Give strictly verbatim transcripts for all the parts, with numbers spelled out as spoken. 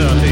солдаты,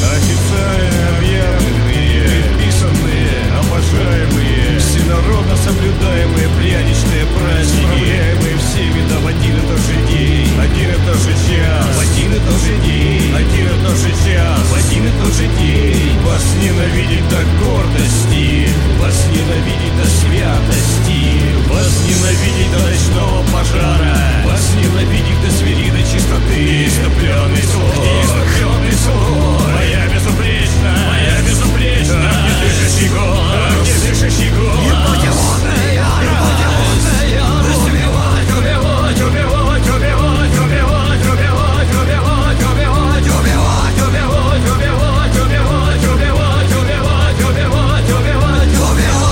официально объявленные, предписанные, обожаемые, всенародно соблюдаемые пряничные праздники, справляемые всеми да в один и тот же день, один и тот же час, в один и тот же день, один и тот же час, в один и тот же день. Вас ненавидеть до гордости, вас ненавидеть до святости, вас ненавидеть до ночного пожара, вас ненавидеть до звериной чистоты. Иступленный слог, иступленный слог, моя безупречна, моя безупречна, не дышащий голос, не дышащий голос. Непутеводная ярость, убивать, убивать, убивать, убивать, убивать, убивать, убивать, убивать, убивать, убивать, убивать, убивать, убивать, убивать, убивать, убивать, убивать, убивать.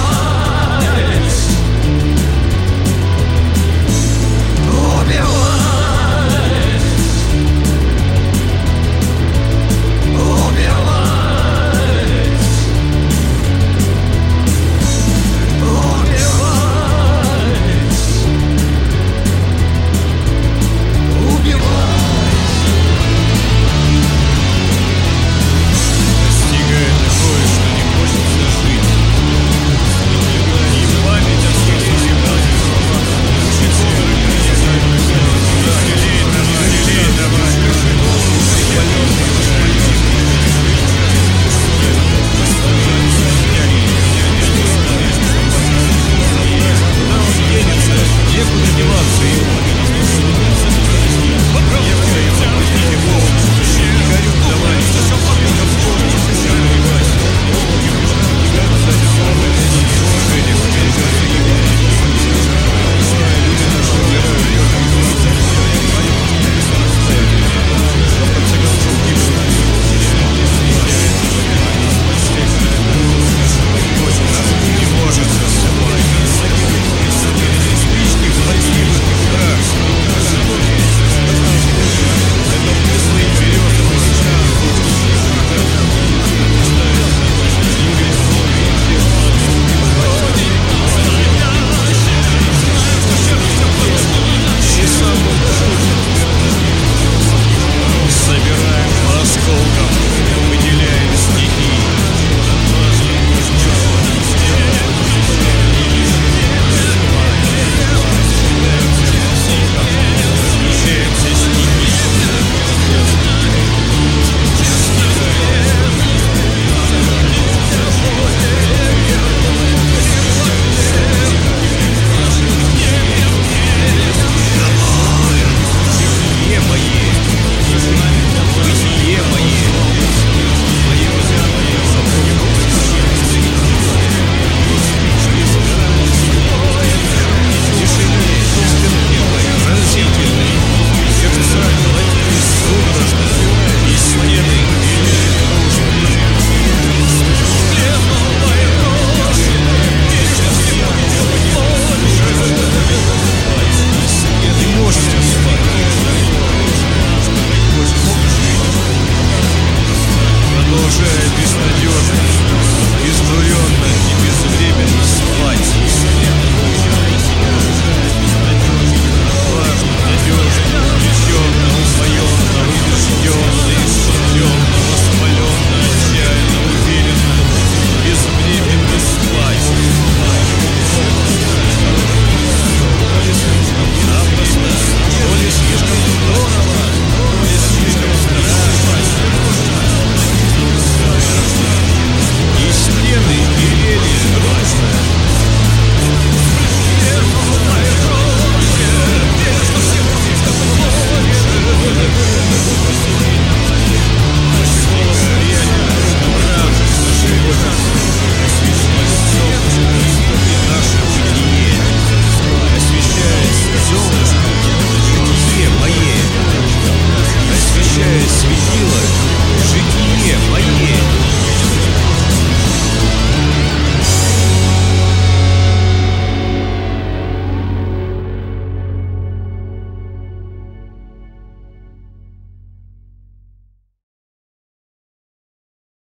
Собираем по осколкам